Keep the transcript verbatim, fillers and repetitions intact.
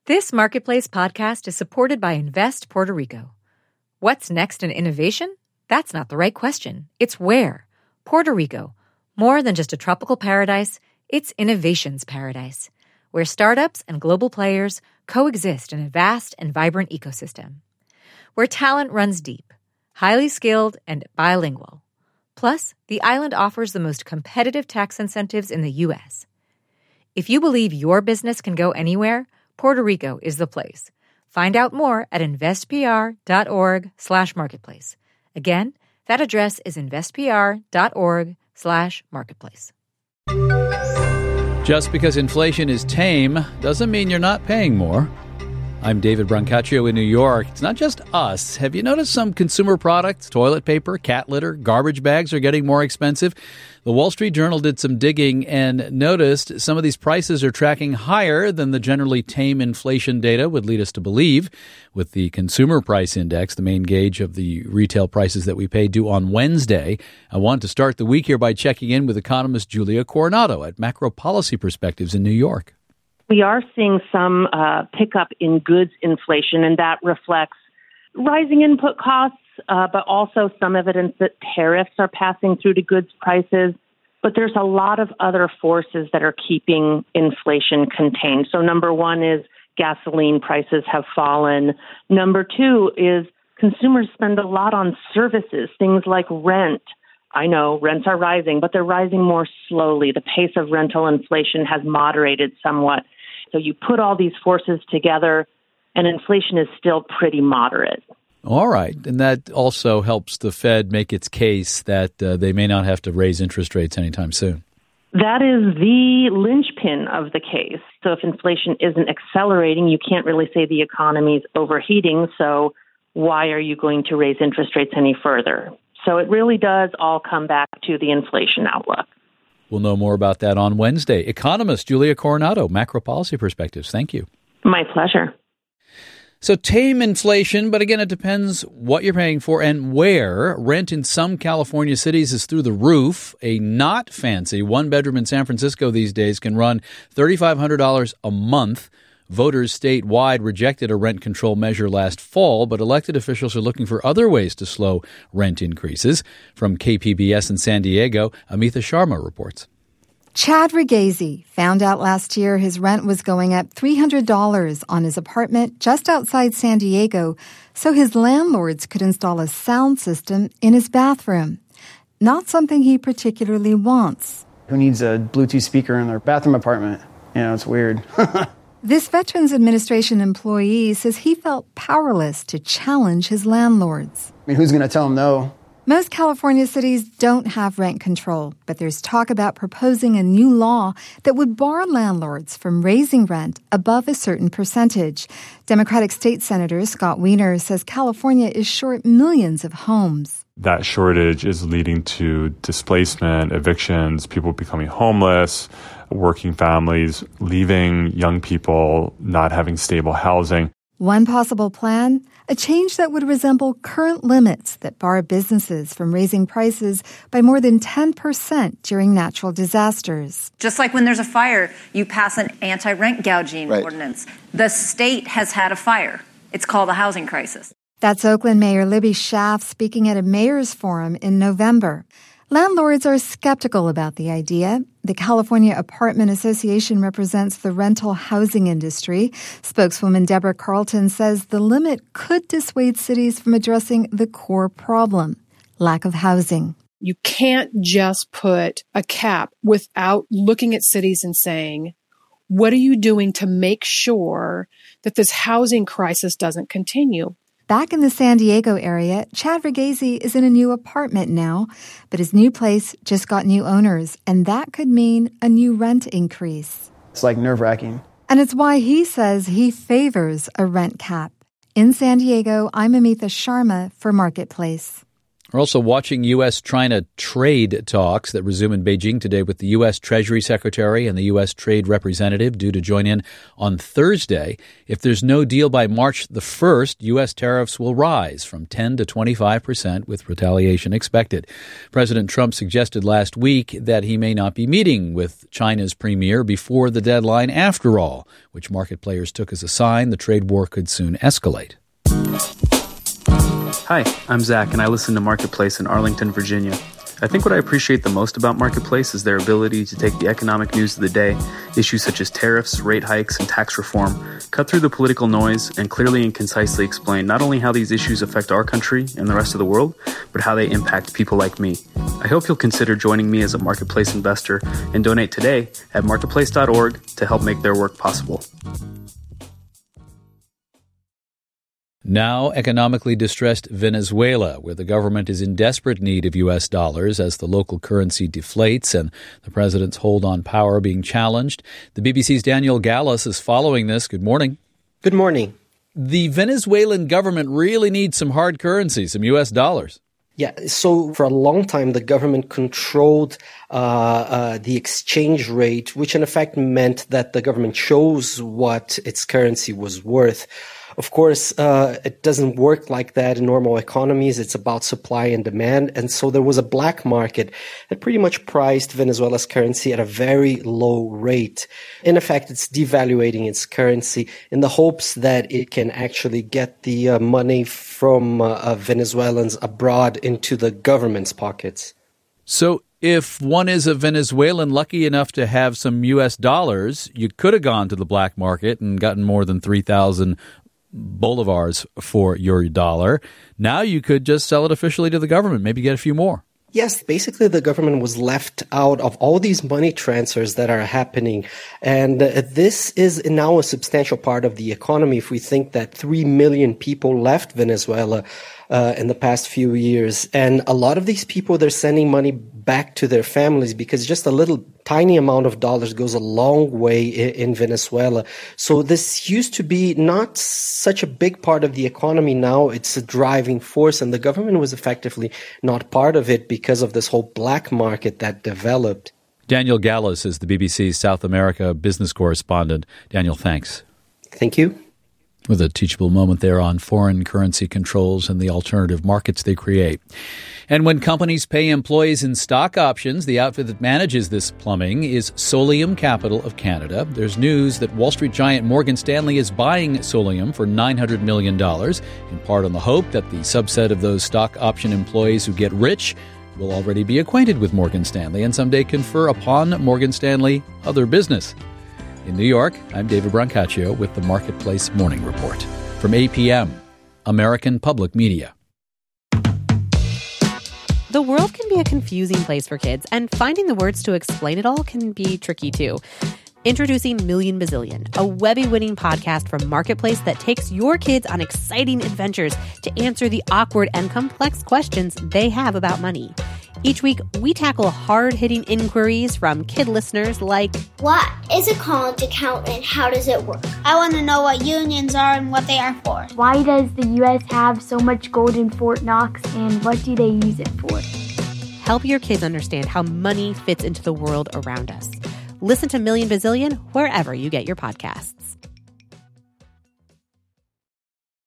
This Marketplace podcast is supported by Invest Puerto Rico. What's next in innovation? That's not the right question. It's where. Puerto Rico. More than just a tropical paradise, it's innovation's paradise, where startups and global players coexist in a vast and vibrant ecosystem. Where talent runs deep, highly skilled, and bilingual. Plus, the island offers the most competitive tax incentives in the U S. If you believe your business can go anywhere, Puerto Rico is the place. Find out more at investpr.org slash marketplace. Again, that address is investpr.org slash marketplace. Just because inflation is tame doesn't mean you're not paying more. I'm David Brancaccio in New York. It's not just us. Have you noticed some consumer products, toilet paper, cat litter, garbage bags are getting more expensive? The Wall Street Journal did some digging and noticed some of these prices are tracking higher than the generally tame inflation data would lead us to believe. With the Consumer Price Index, the main gauge of the retail prices that we pay, due on Wednesday, I want to start the week here by checking in with economist Julia Coronado at Macro Policy Perspectives in New York. We are seeing some uh, pickup in goods inflation, and that reflects rising input costs, uh, but also some evidence that tariffs are passing through to goods prices. But there's a lot of other forces that are keeping inflation contained. So number one is gasoline prices have fallen. Number two is consumers spend a lot on services, things like rent. I know rents are rising, but they're rising more slowly. The pace of rental inflation has moderated somewhat. So you put all these forces together, and inflation is still pretty moderate. All right. And that also helps the Fed make its case that uh, they may not have to raise interest rates anytime soon. That is the linchpin of the case. So if inflation isn't accelerating, you can't really say the economy is overheating. So why are you going to raise interest rates any further? So it really does all come back to the inflation outlook. We'll know more about that on Wednesday. Economist Julia Coronado, Macro Policy Perspectives. Thank you. My pleasure. So tame inflation, but again, it depends what you're paying for and where. Rent in some California cities is through the roof. A not fancy one-bedroom in San Francisco these days can run three thousand five hundred dollars a month. Voters statewide rejected a rent control measure last fall, but elected officials are looking for other ways to slow rent increases. From K P B S in San Diego, Amitha Sharma reports. Chad Regasi found out last year his rent was going up three hundred dollars on his apartment just outside San Diego, so his landlords could install a sound system in his bathroom. Not something he particularly wants. Who needs a Bluetooth speaker in their bathroom apartment? You know, it's weird. This Veterans Administration employee says he felt powerless to challenge his landlords. I mean, who's going to tell him no? Most California cities don't have rent control, but there's talk about proposing a new law that would bar landlords from raising rent above a certain percentage. Democratic State Senator Scott Wiener says California is short millions of homes. That shortage is leading to displacement, evictions, people becoming homeless, working families leaving, young people not having stable housing. One possible plan? A change that would resemble current limits that bar businesses from raising prices by more than ten percent during natural disasters. Just like when there's a fire, you pass an anti-rent gouging right. ordinance. The state has had a fire. It's called a housing crisis. That's Oakland Mayor Libby Schaaf speaking at a mayor's forum in November. Landlords are skeptical about the idea. The California Apartment Association represents the rental housing industry. Spokeswoman Deborah Carlton says the limit could dissuade cities from addressing the core problem, lack of housing. You can't just put a cap without looking at cities and saying, what are you doing to make sure that this housing crisis doesn't continue? Back in the San Diego area, Chad Regasi is in a new apartment now, but his new place just got new owners, and that could mean a new rent increase. It's like nerve-wracking. And it's why he says he favors a rent cap. In San Diego, I'm Amitha Sharma for Marketplace. We're also watching U S China trade talks that resume in Beijing today with the U S Treasury Secretary and the U S Trade Representative due to join in on Thursday. If there's no deal by March the first, U S tariffs will rise from ten to twenty-five percent with retaliation expected. President Trump suggested last week that he may not be meeting with China's premier before the deadline after all, which market players took as a sign the trade war could soon escalate. Hi, I'm Zach, and I listen to Marketplace in Arlington, Virginia. I think what I appreciate the most about Marketplace is their ability to take the economic news of the day, issues such as tariffs, rate hikes, and tax reform, cut through the political noise, and clearly and concisely explain not only how these issues affect our country and the rest of the world, but how they impact people like me. I hope you'll consider joining me as a Marketplace investor and donate today at marketplace dot org to help make their work possible. Now economically distressed Venezuela, where the government is in desperate need of U S dollars as the local currency deflates and the president's hold on power being challenged. The B B C's Daniel Gallis is following this. Good morning. Good morning. The Venezuelan government really needs some hard currency, some U S dollars. Yeah, so for a long time, the government controlled uh, uh, the exchange rate, which in effect meant that the government chose what its currency was worth. Of course, uh, it doesn't work like that in normal economies. It's about supply and demand. And so there was a black market that pretty much priced Venezuela's currency at a very low rate. In effect, it's devaluating its currency in the hopes that it can actually get the uh, money from uh, uh, Venezuelans abroad into the government's pockets. So if one is a Venezuelan lucky enough to have some U S dollars, you could have gone to the black market and gotten more than three thousand bolivars for your dollar. Now you could just sell it officially to the government, maybe get a few more. Yes, basically the government was left out of all these money transfers that are happening. And uh, this is now a substantial part of the economy. If we think that three million people left Venezuela uh, in the past few years, and a lot of these people, they're sending money back to their families because just a little tiny amount of dollars goes a long way in, in Venezuela. So this used to be not such a big part of the economy. Now it's a driving force, and the government was effectively not part of it because of this whole black market that developed. Daniel Gallis is the B B C's South America business correspondent. Daniel, thanks. Thank you. With a teachable moment there on foreign currency controls and the alternative markets they create. And when companies pay employees in stock options, the outfit that manages this plumbing is Solium Capital of Canada. There's news that Wall Street giant Morgan Stanley is buying Solium for nine hundred million dollars, in part on the hope that the subset of those stock option employees who get rich will already be acquainted with Morgan Stanley and someday confer upon Morgan Stanley other business. In New York, I'm David Brancaccio with the Marketplace Morning Report. From A P M, American Public Media. The world can be a confusing place for kids, and finding the words to explain it all can be tricky too. Introducing Million Bazillion, a Webby-winning podcast from Marketplace that takes your kids on exciting adventures to answer the awkward and complex questions they have about money. Each week, we tackle hard-hitting inquiries from kid listeners like, what is a college account and how does it work? I want to know what unions are and what they are for. Why does the U S have so much gold in Fort Knox and what do they use it for? Help your kids understand how money fits into the world around us. Listen to Million Bazillion wherever you get your podcasts.